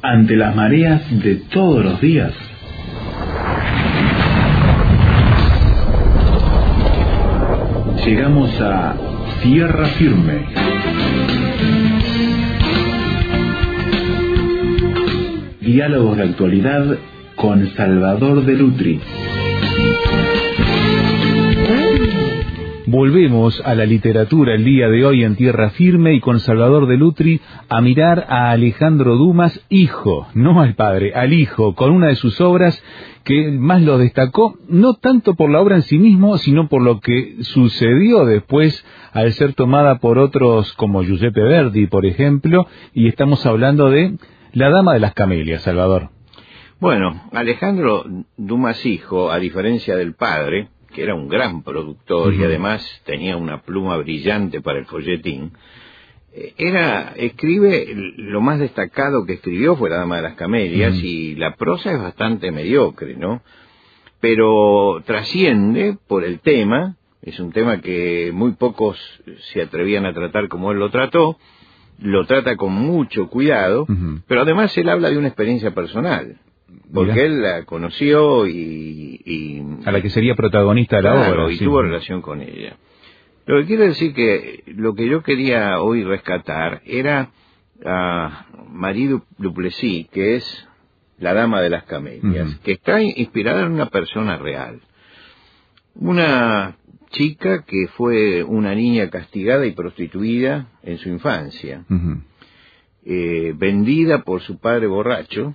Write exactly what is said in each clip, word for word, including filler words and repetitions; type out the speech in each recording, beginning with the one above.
ante las mareas de todos los días. Llegamos a tierra firme. Diálogos de actualidad con Salvador de Lutri. Volvemos a la literatura el día de hoy en Tierra Firme y con Salvador de Lutri a mirar a Alejandro Dumas, hijo, no al padre, al hijo, con una de sus obras que más lo destacó, no tanto por la obra en sí mismo, sino por lo que sucedió después al ser tomada por otros como Giuseppe Verdi, por ejemplo, y estamos hablando de La Dama de las Camelias, Salvador. Bueno, Alejandro Dumas, hijo, a diferencia del padre, que era un gran productor uh-huh. y además tenía una pluma brillante para el folletín, era, escribe, lo más destacado que escribió fue La Dama de las Camelias, uh-huh. y la prosa es bastante mediocre, ¿no? Pero trasciende por el tema, es un tema que muy pocos se atrevían a tratar como él lo trató, lo trata con mucho cuidado, uh-huh. pero además él habla de una experiencia personal. Porque Mira. él la conoció y, y... a la que sería protagonista de la claro, obra. y sí. tuvo relación con ella. Lo que quiere decir que lo que yo quería hoy rescatar era a Marie Duplessis, que es la Dama de las Camelias, uh-huh. que está inspirada en una persona real. Una chica que fue una niña castigada y prostituida en su infancia, uh-huh. eh, vendida por su padre borracho,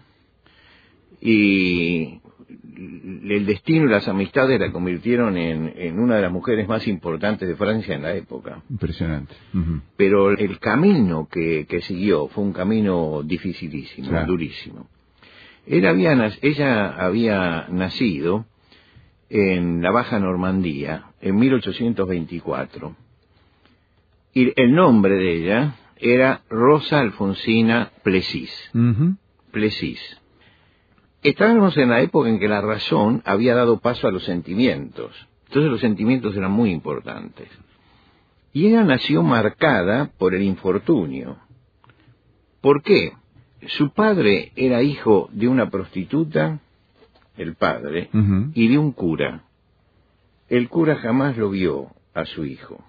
y el destino y las amistades la convirtieron en, en una de las mujeres más importantes de Francia en la época. Impresionante. Uh-huh. Pero el camino que, que siguió fue un camino dificilísimo, claro. durísimo. Él había, ella había nacido en la Baja Normandía en mil ochocientos veinticuatro. Y el nombre de ella era Rosa Alfonsina Plessis. Uh-huh. Plessis. Estábamos en la época en que la razón había dado paso a los sentimientos. Entonces los sentimientos eran muy importantes. Y ella nació marcada por el infortunio. ¿Por qué? Su padre era hijo de una prostituta, el padre, uh-huh. y de un cura. El cura jamás lo vio a su hijo.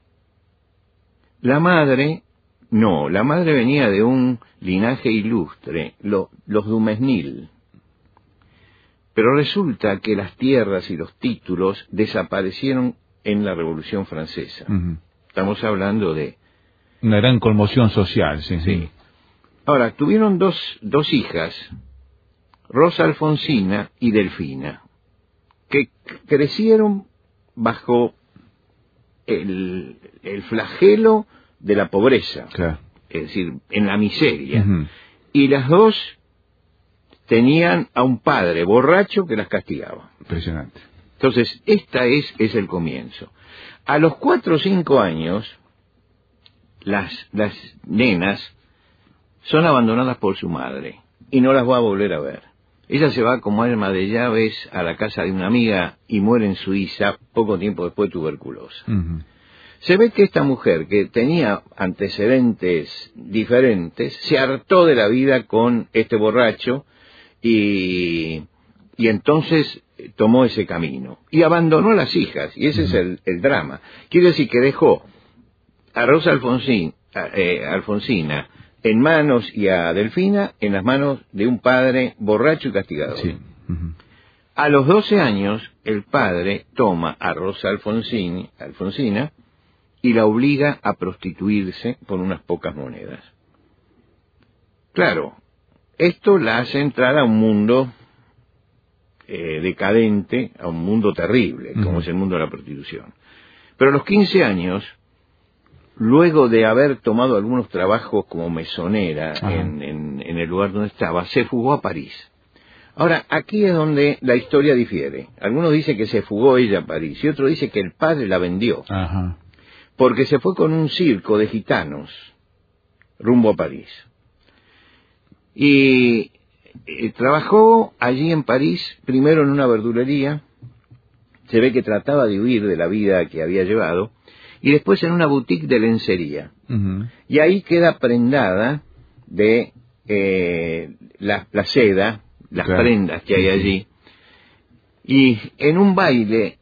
La madre, no, la madre venía de un linaje ilustre, lo, los Dumesnil. Pero resulta que las tierras y los títulos desaparecieron en la Revolución Francesa. Uh-huh. Estamos hablando de... una gran conmoción social, sí. Sí. Ahora, tuvieron dos, dos hijas, Rosa Alfonsina y Delfina, que crecieron bajo el, el flagelo de la pobreza, claro. es decir, en la miseria. Uh-huh. Y las dos tenían a un padre borracho que las castigaba. Impresionante. Entonces, esta es, es el comienzo. A los cuatro o cinco años, las, las nenas son abandonadas por su madre y no las va a volver a ver. Ella se va como alma de llaves a la casa de una amiga y muere en Suiza poco tiempo después de tuberculosa. Uh-huh. Se ve que esta mujer, que tenía antecedentes diferentes, se hartó de la vida con este borracho, Y, y entonces tomó ese camino y abandonó a las hijas, y ese uh-huh. es el, el drama. Quiere decir que dejó a Rosa Alfonsín, eh, Alfonsina en manos y a Delfina en las manos de un padre borracho y castigador. Sí. Uh-huh. A los doce años el padre toma a Rosa Alfonsín, Alfonsina y la obliga a prostituirse por unas pocas monedas. Claro, esto la hace entrar a un mundo eh, decadente, a un mundo terrible, uh-huh. como es el mundo de la prostitución. Pero a los quince años, luego de haber tomado algunos trabajos como mesonera uh-huh. en, en, en el lugar donde estaba, se fugó a París. Ahora, aquí es donde la historia difiere. Algunos dicen que se fugó ella a París y otros dicen que el padre la vendió. Uh-huh. Porque se fue con un circo de gitanos rumbo a París. Y eh, trabajó allí en París, primero en una verdulería, se ve que trataba de huir de la vida que había llevado, y después en una boutique de lencería. Uh-huh. Y ahí queda prendada de eh, la, la seda, las claro. prendas que hay sí, allí, y en un baile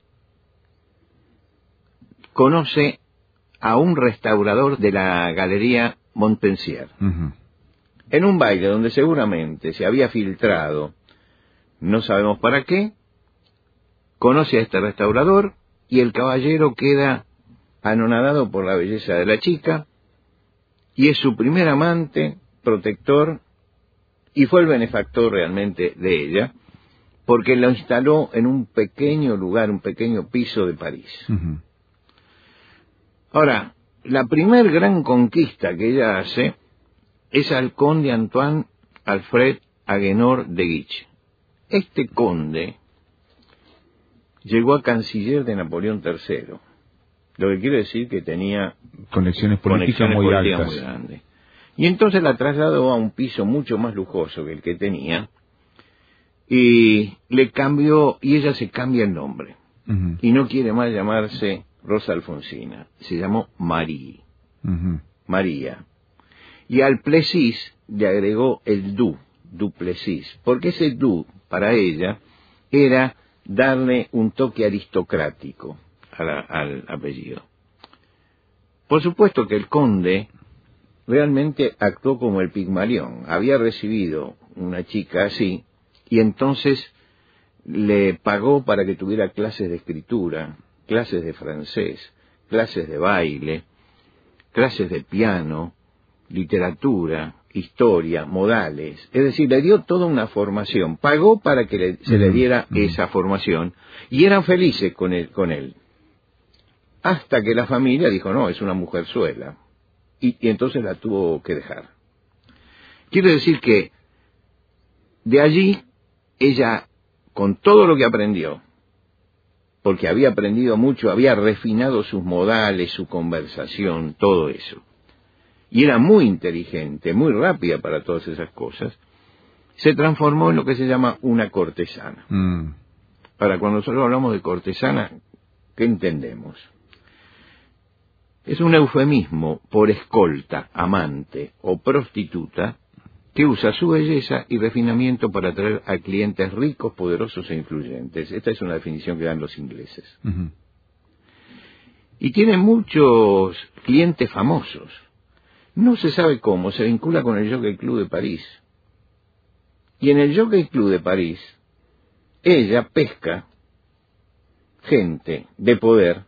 conoce a un restaurador de la Galería Montpensier. Uh-huh. En un baile donde seguramente se había filtrado, no sabemos para qué, conoce a este restaurador y el caballero queda anonadado por la belleza de la chica y es su primer amante, protector, y fue el benefactor realmente de ella, porque lo instaló en un pequeño lugar, un pequeño piso de París. Uh-huh. Ahora, la primer gran conquista que ella hace es al conde Antoine Alfred Agénor de Guiche. Este conde llegó a canciller de Napoleón tercero, lo que quiere decir que tenía conexiones políticas, conexiones muy, políticas altas. muy grandes. Y entonces la trasladó a un piso mucho más lujoso que el que tenía, y le cambió, y ella se cambia el nombre, uh-huh. y no quiere más llamarse Rosa Alfonsina, se llamó Marie, uh-huh. María. Y al Plessis le agregó el du, Duplessis, porque ese du, para ella, era darle un toque aristocrático a la, al apellido. Por supuesto que el conde realmente actuó como el Pigmalión, había recibido una chica así, y entonces le pagó para que tuviera clases de escritura, clases de francés, clases de baile, clases de piano, literatura, historia, modales, es decir, le dio toda una formación, pagó para que le, se le diera uh-huh. esa formación, y eran felices con él, con él, hasta que la familia dijo, no, es una mujerzuela, y, y entonces la tuvo que dejar. Quiero decir que de allí, ella, con todo lo que aprendió, porque había aprendido mucho, había refinado sus modales, su conversación, todo eso, y era muy inteligente, muy rápida para todas esas cosas, se transformó en lo que se llama una cortesana. Mm. Para cuando nosotros hablamos de cortesana, ¿qué entendemos? Es un eufemismo por escolta, amante o prostituta que usa su belleza y refinamiento para atraer a clientes ricos, poderosos e influyentes. Esta es una definición que dan los ingleses. Uh-huh. Y tiene muchos clientes famosos. No se sabe cómo, se vincula con el Jockey Club de París. Y en el Jockey Club de París, ella pesca gente de poder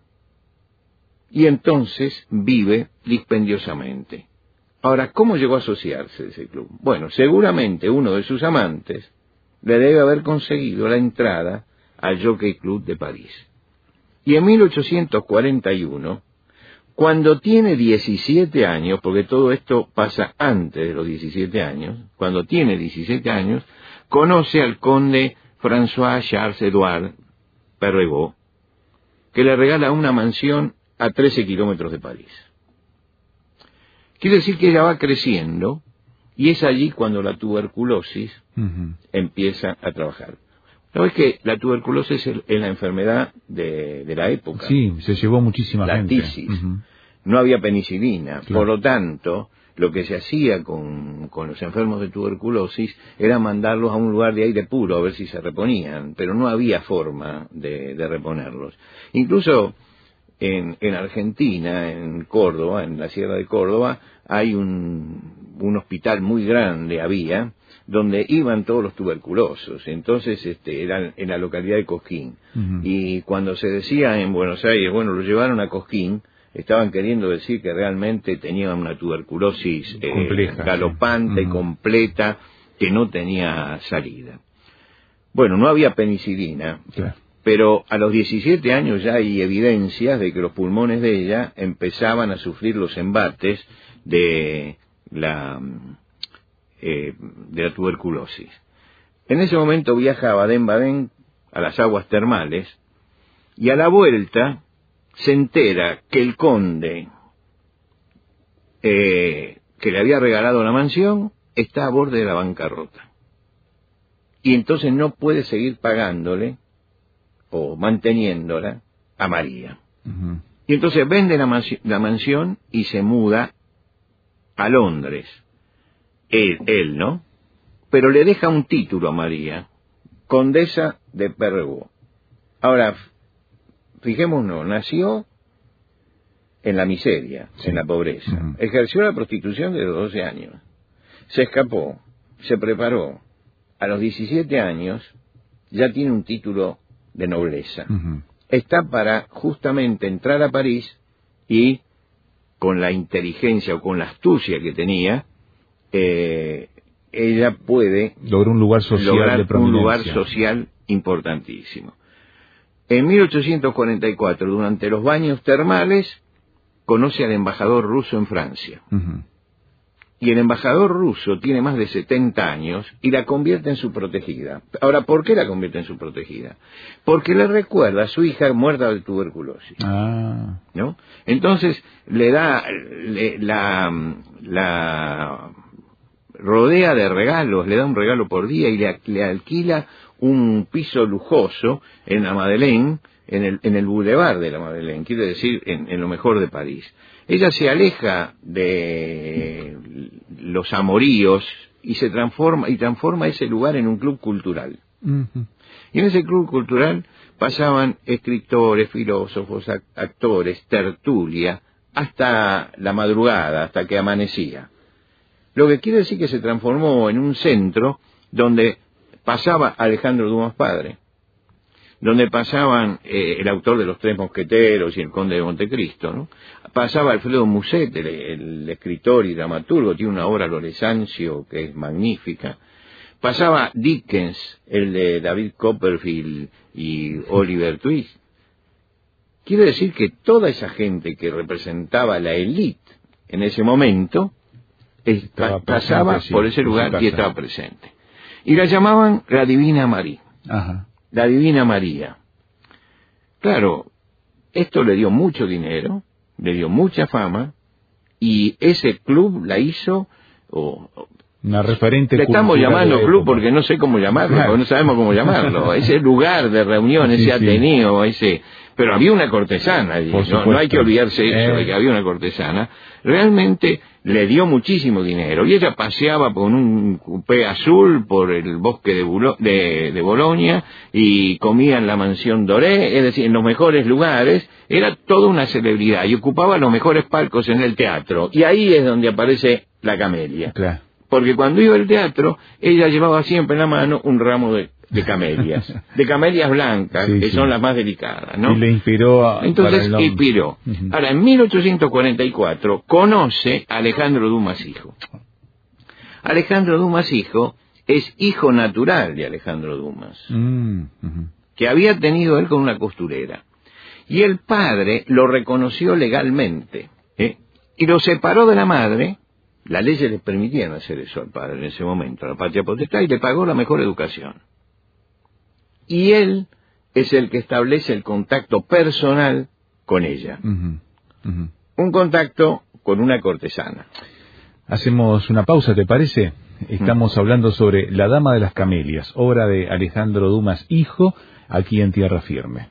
y entonces vive dispendiosamente. Ahora, ¿cómo llegó a asociarse a ese club? Bueno, seguramente uno de sus amantes le debe haber conseguido la entrada al Jockey Club de París. Y en mil ochocientos cuarenta y uno, cuando tiene diecisiete años, porque todo esto pasa antes de los diecisiete años, cuando tiene diecisiete años, conoce al conde François Charles Edouard Perregaux, que le regala una mansión a trece kilómetros de París. Quiere decir que ella va creciendo, y es allí cuando la tuberculosis uh-huh. empieza a trabajar. ¿Sabes que la tuberculosis es, es la enfermedad de, de la época? Sí, se llevó muchísima la gente. tisis. Uh-huh. No había penicilina. Claro. Por lo tanto, lo que se hacía con, con los enfermos de tuberculosis era mandarlos a un lugar de aire puro a ver si se reponían, pero no había forma de, de reponerlos. Incluso en, en Argentina, en Córdoba, en la Sierra de Córdoba, hay un, un hospital muy grande, había, donde iban todos los tuberculosos. Entonces, este, era en la localidad de Cosquín. Uh-huh. Y cuando se decía en Buenos Aires, bueno, lo llevaron a Cosquín, estaban queriendo decir que realmente tenían una tuberculosis eh, compleja, galopante, sí. uh-huh. completa, que no tenía salida. Bueno, no había penicilina, claro. pero a los diecisiete años ya hay evidencias de que los pulmones de ella empezaban a sufrir los embates de la... Eh, de la tuberculosis. En ese momento viaja a Baden-Baden, a las aguas termales, y a la vuelta se entera que el conde eh, que le había regalado la mansión está a borde de la bancarrota. Y entonces no puede seguir pagándole o manteniéndola a María. Uh-huh. Y entonces vende la, mansi- la mansión y se muda a Londres. él, él, ¿no? Pero le deja un título a María, condesa de Perregaux. Ahora, fijémonos, nació en la miseria, sí. en la pobreza. Uh-huh. Ejerció la prostitución desde los doce años. Se escapó, se preparó. A los diecisiete años ya tiene un título de nobleza. Uh-huh. Está para justamente entrar a París y, con la inteligencia o con la astucia que tenía, eh, ella puede lograr un lugar social lograr de prominencia. un lugar social importantísimo. En mil ochocientos cuarenta y cuatro, durante los baños termales, conoce al embajador ruso en Francia. Uh-huh. Y el embajador ruso tiene más de setenta años y la convierte en su protegida. Ahora, ¿por qué la convierte en su protegida? Porque le recuerda a su hija muerta de tuberculosis. Ah. ¿No? Entonces, le da le, la, la rodea de regalos, le da un regalo por día y le, le alquila un piso lujoso en la Madeleine, en el, en el Boulevard de la Madeleine, quiere decir, en, en lo mejor de París. Ella se aleja de los amoríos y se transforma, y transforma ese lugar en un club cultural. Uh-huh. Y en ese club cultural pasaban escritores, filósofos, actores, tertulia, hasta la madrugada, hasta que amanecía. Lo que quiere decir que se transformó en un centro donde pasaba Alejandro Dumas padre, donde pasaban eh, el autor de Los Tres Mosqueteros y el Conde de Montecristo, ¿no? Pasaba Alfredo Musset, el, el escritor y dramaturgo, tiene una obra Loresancio que es magnífica. Pasaba Dickens, el de David Copperfield y Oliver Twist. Quiere decir que toda esa gente que representaba la élite en ese momento pa- pasaba sí, por ese lugar y estaba presente. Y la llamaban la Divina María. Ajá. La Divina María. Claro, esto le dio mucho dinero, le dio mucha fama, y ese club la hizo... Oh, una referente le estamos llamando club porque no sé cómo llamarlo, claro. porque no sabemos cómo llamarlo. Ese lugar de reunión, ese sí, ateneo, sí. ese... Pero había una cortesana allí, no, no hay que olvidarse eso, eh. de que había una cortesana. Realmente le dio muchísimo dinero, y ella paseaba con un coupé azul por el bosque de, Bulo, de, de Bolonia, y comía en la mansión Doré, es decir, en los mejores lugares. Era toda una celebridad, y ocupaba los mejores palcos en el teatro, y ahí es donde aparece la camelia. Claro. Porque cuando iba al teatro, ella llevaba siempre en la mano un ramo de, de camelias, de camelias blancas, sí, que sí. son las más delicadas, ¿no? Y le inspiró a... Entonces, inspiró. Uh-huh. Ahora, en mil ochocientos cuarenta y cuatro, conoce a Alejandro Dumas hijo. Alejandro Dumas hijo es hijo natural de Alejandro Dumas, mm, uh-huh. que había tenido él con una costurera. Y el padre lo reconoció legalmente, ¿eh? y lo separó de la madre. Las leyes les permitían hacer eso al padre en ese momento, a la patria potestad, y le pagó la mejor educación. Y él es el que establece el contacto personal con ella. Uh-huh. Uh-huh. Un contacto con una cortesana. Hacemos una pausa, ¿te parece? Estamos uh-huh. hablando sobre La Dama de las Camelias, obra de Alejandro Dumas hijo, aquí en Tierra Firme.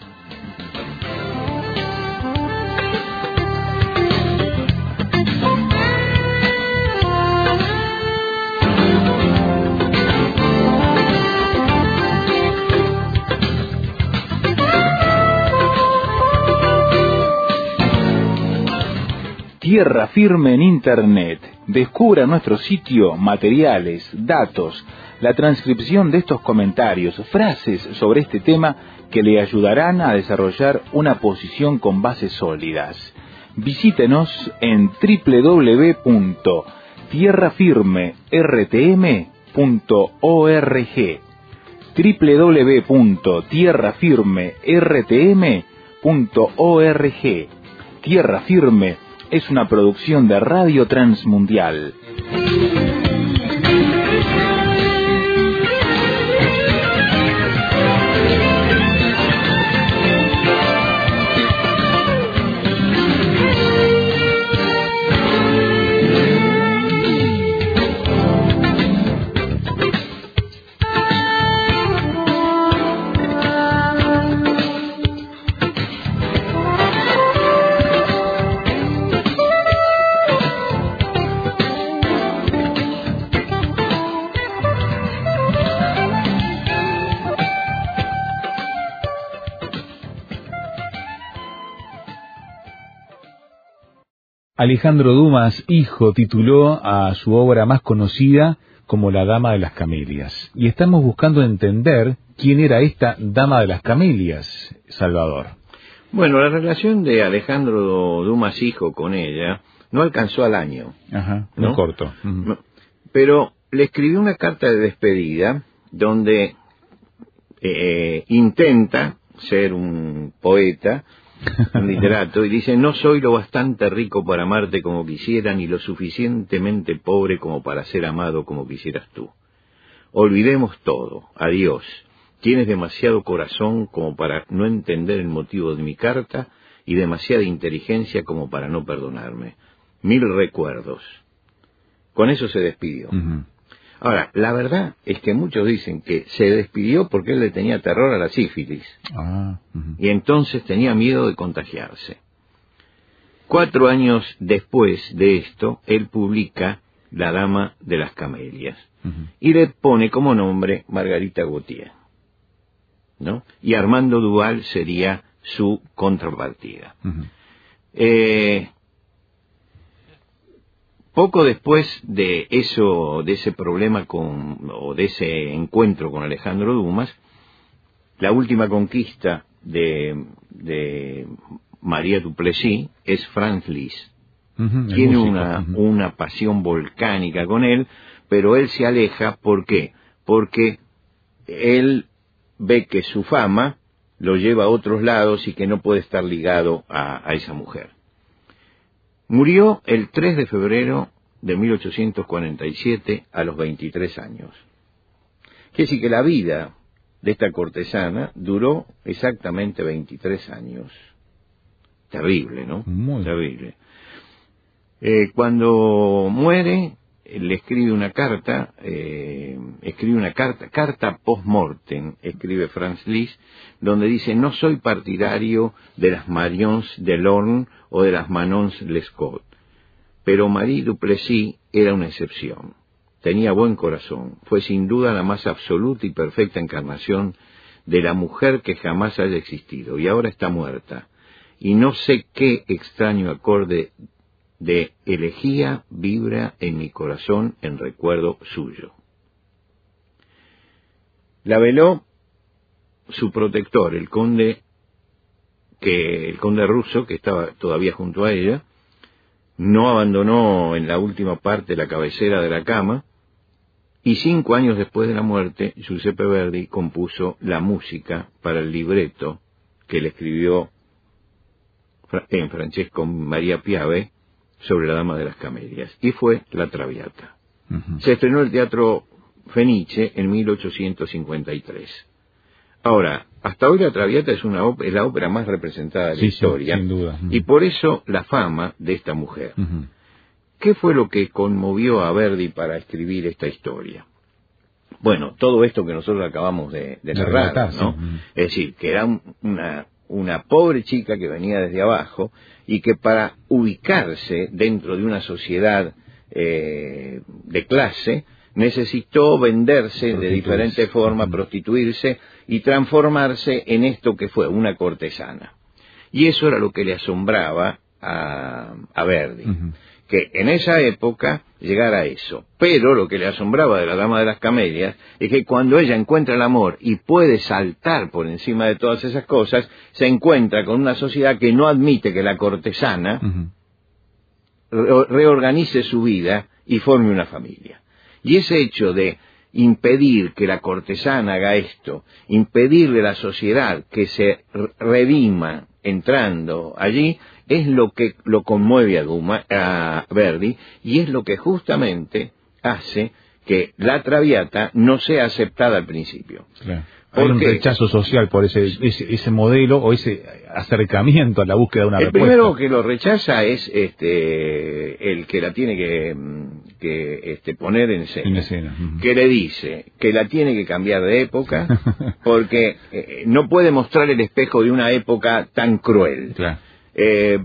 Tierra Firme en Internet. Descubra nuestro sitio, materiales, datos, la transcripción de estos comentarios, frases sobre este tema que le ayudarán a desarrollar una posición con bases sólidas. Visítenos en doble u doble u doble u punto tierra firme r t m punto org, doble u doble u doble u punto tierra firme r t m punto org. Tierra Firme es una producción de Radio Transmundial. Alejandro Dumas, hijo, tituló a su obra más conocida como La Dama de las Camelias. Y estamos buscando entender quién era esta Dama de las Camelias, Salvador. Bueno, la relación de Alejandro Dumas, hijo, con ella no alcanzó al año. Ajá, muy ¿no? corto. Uh-huh. Pero le escribió una carta de despedida donde eh, intenta ser un poeta, un literato, y dice: no soy lo bastante rico para amarte como quisiera, ni lo suficientemente pobre como para ser amado como quisieras tú. Olvidemos todo, adiós. Tienes demasiado corazón como para no entender el motivo de mi carta y demasiada inteligencia como para no perdonarme. Mil recuerdos. Con eso se despidió. Uh-huh. Ahora, la verdad es que muchos dicen que se despidió porque él le tenía terror a la sífilis. Ah, uh-huh. Y entonces tenía miedo de contagiarse. Cuatro años después de esto, él publica La Dama de las Camelias. Uh-huh. Y le pone como nombre Margarita Gautier, ¿no? Y Armando Duval sería su contrapartida. Uh-huh. Eh... Poco después de eso, de ese problema con, o de ese encuentro con Alejandro Dumas, la última conquista de, de María Duplessis es Franz Liszt. Uh-huh, Tiene una, uh-huh. una pasión volcánica con él, pero él se aleja. ¿Por qué? Porque él ve que su fama lo lleva a otros lados y que no puede estar ligado a, a esa mujer. Murió el tres de febrero de mil ochocientos cuarenta y siete a los veintitrés años. Quiere decir que la vida de esta cortesana duró exactamente veintitrés años. Terrible, ¿no? Muy terrible. Eh, cuando muere, le escribe una carta, eh, escribe una carta, carta post-mortem, escribe Franz Liszt, donde dice: no soy partidario de las Marions de Lorne o de las Manons Lescaut, pero Marie Duplessis era una excepción. Tenía buen corazón, fue sin duda la más absoluta y perfecta encarnación de la mujer que jamás haya existido, y ahora está muerta, y no sé qué extraño acorde de elegía vibra en mi corazón en recuerdo suyo. La veló su protector, el conde que el conde ruso, que estaba todavía junto a ella. No abandonó en la última parte la cabecera de la cama, y cinco años después de la muerte, Giuseppe Verdi compuso la música para el libreto que le escribió en Francesco Maria Piave sobre La Dama de las Camelias, y fue La Traviata. Uh-huh. Se estrenó en el Teatro Fenice en mil ochocientos cincuenta y tres. Ahora, hasta hoy La Traviata es, una es la ópera más representada de sí, la historia, sí, sin duda. Uh-huh. Y por eso la fama de esta mujer. Uh-huh. ¿Qué fue lo que conmovió a Verdi para escribir esta historia? Bueno, todo esto que nosotros acabamos de, de narrar, de ¿no? Uh-huh. Es decir, que era una... una pobre chica que venía desde abajo y que para ubicarse dentro de una sociedad eh, de clase necesitó venderse de diferente forma, uh-huh. prostituirse y transformarse en esto que fue una cortesana. Y eso era lo que le asombraba a, a Verdi. Uh-huh. Que en esa época llegara a eso. Pero lo que le asombraba de La Dama de las Camelias es que cuando ella encuentra el amor y puede saltar por encima de todas esas cosas, se encuentra con una sociedad que no admite que la cortesana uh-huh. re- reorganice su vida y forme una familia. Y ese hecho de impedir que la cortesana haga esto, impedirle a la sociedad que se redima entrando allí, es lo que lo conmueve a, Duma, a Verdi, y es lo que justamente hace que La Traviata no sea aceptada al principio. Claro. Hay un rechazo social por ese, ese ese modelo o ese acercamiento a la búsqueda de una el respuesta. El primero que lo rechaza es este el que la tiene que, que este, poner en escena, en escena. Uh-huh. Que le dice que la tiene que cambiar de época porque eh, no puede mostrar el espejo de una época tan cruel. Claro. Eh,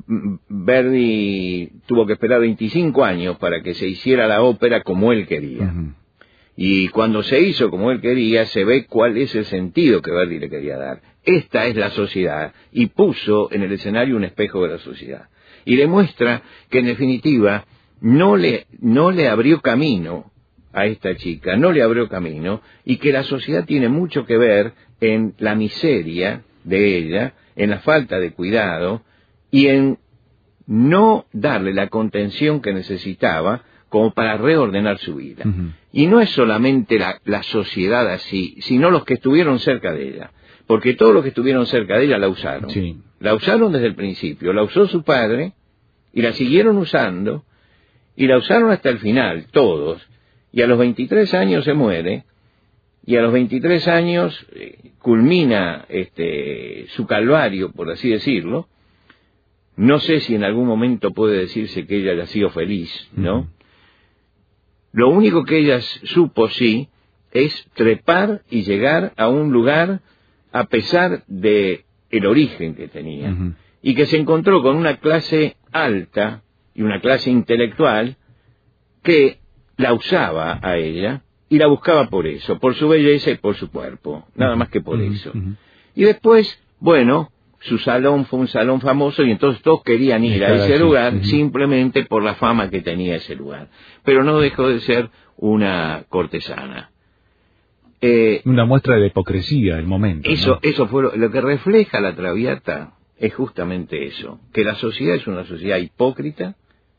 Verdi tuvo que esperar veinticinco años para que se hiciera la ópera como él quería. Uh-huh. Y cuando se hizo como él quería, se ve cuál es el sentido que Verdi le quería dar. Esta es la sociedad, y puso en el escenario un espejo de la sociedad. y demuestra que en definitiva no le, no le abrió camino a esta chica, no le abrió camino, y que la sociedad tiene mucho que ver en la miseria de ella, en la falta de cuidado, y en no darle la contención que necesitaba como para reordenar su vida. Uh-huh. Y no es solamente la, la sociedad así, sino los que estuvieron cerca de ella, porque todos los que estuvieron cerca de ella la usaron. Sí. La usaron desde el principio, la usó su padre, y la siguieron usando, y la usaron hasta el final, todos. Y a los veintitrés años se muere, y a los veintitrés años eh, culmina este, su calvario, por así decirlo. No sé si en algún momento puede decirse que ella haya sido feliz, ¿no? Uh-huh. Lo único que ella supo, sí, es trepar y llegar a un lugar a pesar de el origen que tenía. Uh-huh. Y que se encontró con una clase alta y una clase intelectual que la usaba a ella y la buscaba por eso, por su belleza y por su cuerpo, nada más que por uh-huh. eso. Uh-huh. Y después, bueno, su salón fue un salón famoso y entonces todos querían ir a ese lugar uh-huh. simplemente por la fama que tenía ese lugar. Pero no dejó de ser una cortesana. Eh, una muestra de hipocresía el momento. Eso, ¿no? eso fue lo, lo que refleja la Traviata, es justamente eso, que la sociedad es una sociedad hipócrita,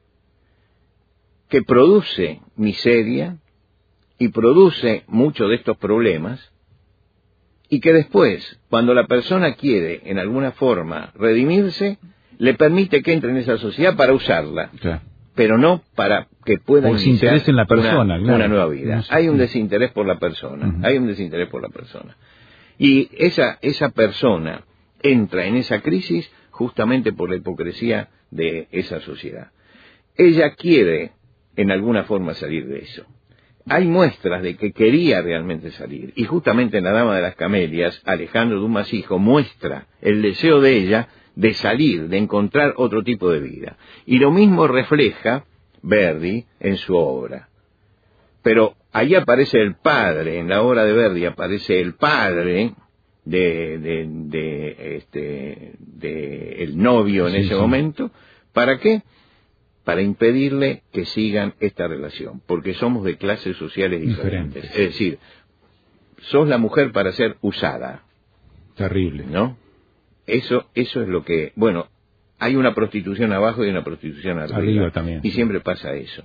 que produce miseria y produce muchos de estos problemas, y que después, cuando la persona quiere en alguna forma redimirse, le permite que entre en esa sociedad para usarla, claro. pero no para que pueda iniciar desinterés en la persona, una, claro. una nueva vida. No sé. Hay un desinterés por la persona, uh-huh. hay un desinterés por la persona. Y esa, esa persona entra en esa crisis justamente por la hipocresía de esa sociedad. Ella quiere en alguna forma salir de eso. Hay muestras de que quería realmente salir, y justamente en La Dama de las Camelias, Alejandro Dumas hijo muestra el deseo de ella de salir, de encontrar otro tipo de vida. Y lo mismo refleja Verdi en su obra. Pero ahí aparece el padre, en la obra de Verdi aparece el padre de, de, de, este, de el novio en sí, ese sí. momento. ¿Para qué? Para impedirle que sigan esta relación, porque somos de clases sociales diferentes. diferentes. Es decir, sos la mujer para ser usada. Terrible. ¿No? Eso, eso es lo que... Bueno, hay una prostitución abajo y una prostitución arriba. Arriba también. Y siempre pasa eso.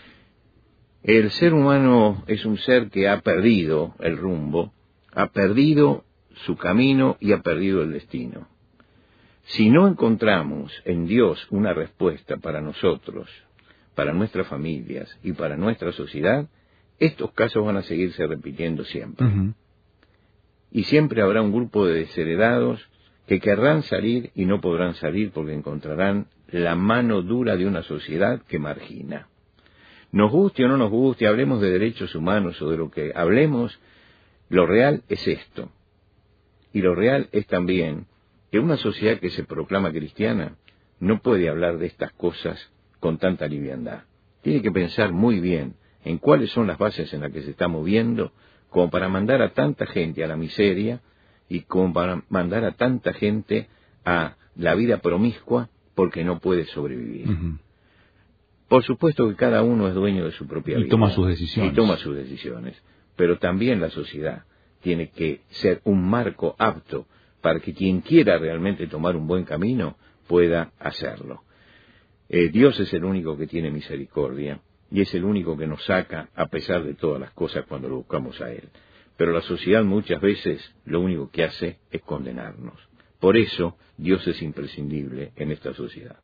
El ser humano es un ser que ha perdido el rumbo, ha perdido su camino y ha perdido el destino. Si no encontramos en Dios una respuesta para nosotros, para nuestras familias y para nuestra sociedad, estos casos van a seguirse repitiendo siempre. Uh-huh. Y siempre habrá un grupo de desheredados que querrán salir y no podrán salir porque encontrarán la mano dura de una sociedad que margina. Nos guste o no nos guste, hablemos de derechos humanos o de lo que hablemos, lo real es esto. Y lo real es también que una sociedad que se proclama cristiana no puede hablar de estas cosas con tanta liviandad. Tiene que pensar muy bien en cuáles son las bases en las que se está moviendo, como para mandar a tanta gente a la miseria y como para mandar a tanta gente a la vida promiscua porque no puede sobrevivir. Uh-huh. Por supuesto que cada uno es dueño de su propia y vida. Toma sus decisiones. Y toma sus decisiones. Pero también la sociedad tiene que ser un marco apto para que quien quiera realmente tomar un buen camino pueda hacerlo. Eh, Dios es el único que tiene misericordia y es el único que nos saca a pesar de todas las cosas cuando lo buscamos a Él. Pero la sociedad muchas veces lo único que hace es condenarnos. Por eso Dios es imprescindible en esta sociedad.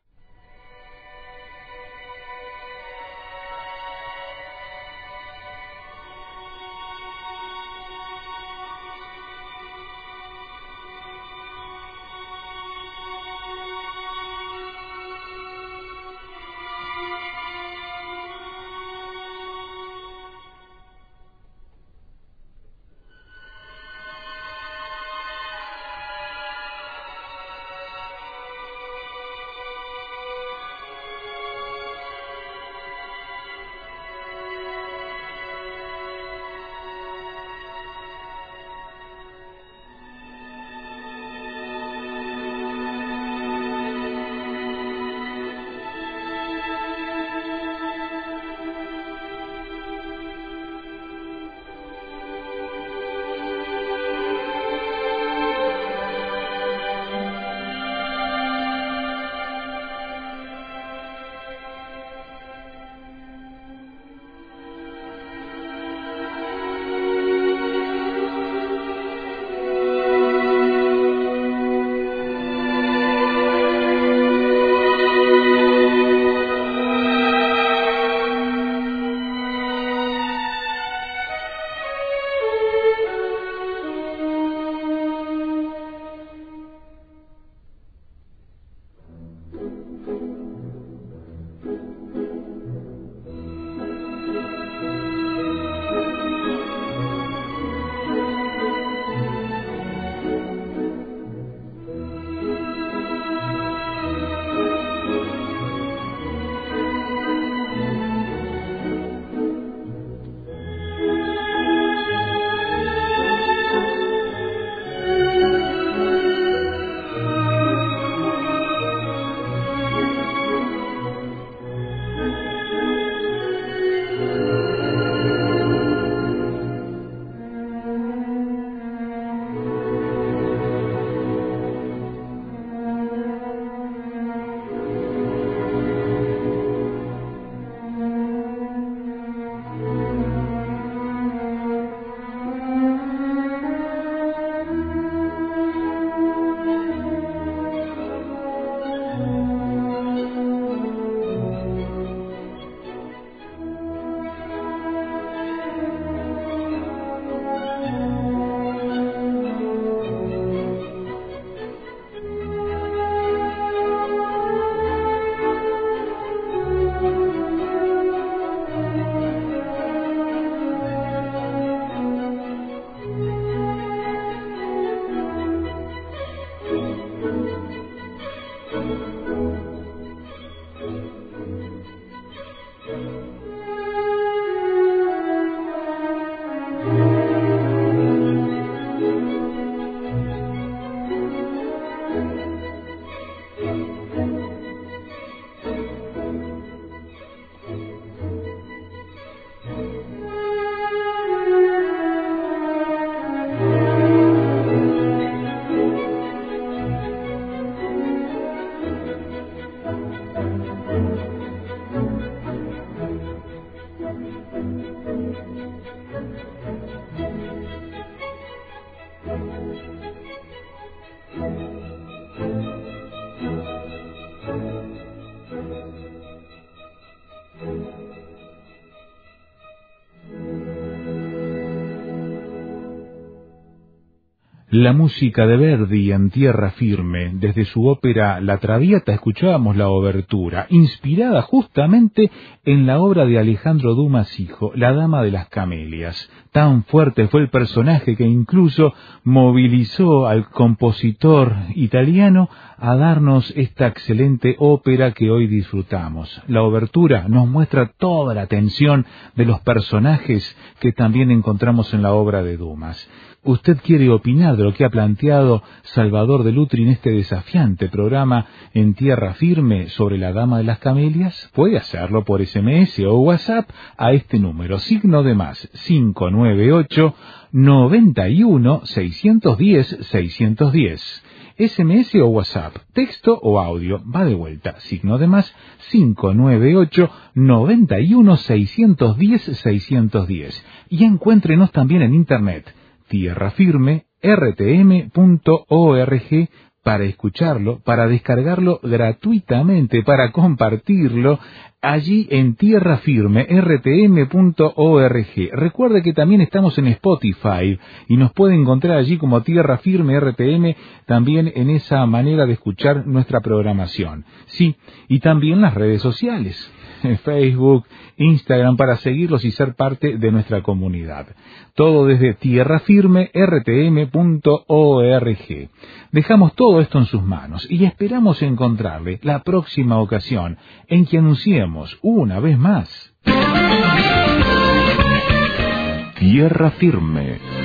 La música de Verdi en Tierra Firme. Desde su ópera La Traviata escuchábamos la obertura, inspirada justamente en la obra de Alejandro Dumas hijo, La Dama de las Camelias. Tan fuerte fue el personaje que incluso movilizó al compositor italiano a darnos esta excelente ópera que hoy disfrutamos. La obertura nos muestra toda la tensión de los personajes que también encontramos en la obra de Dumas. ¿Usted quiere opinar de lo que ha planteado Salvador de Lutri en este desafiante programa en Tierra Firme sobre la Dama de las Camelias? Puede hacerlo por S M S o WhatsApp a este número, signo de más cinco nueve ocho, noventa y uno, seiscientos diez, seiscientos diez. S M S o WhatsApp, texto o audio, va de vuelta, signo de más cinco nueve ocho, noventa y uno, seiscientos diez, seiscientos diez. Y encuéntrenos también en Internet, tierra firme r t m punto org, para escucharlo, para descargarlo gratuitamente, para compartirlo allí en tierra firme r t m punto org. Recuerde que también estamos en Spotify y nos puede encontrar allí como Tierra Firme R T M, también en esa manera de escuchar nuestra programación. Sí, y también las redes sociales, Facebook, Instagram, para seguirlos y ser parte de nuestra comunidad. Todo desde tierra firme r t m punto org. Dejamos todo esto en sus manos y esperamos encontrarle la próxima ocasión en que anunciemos una vez más Tierra Firme.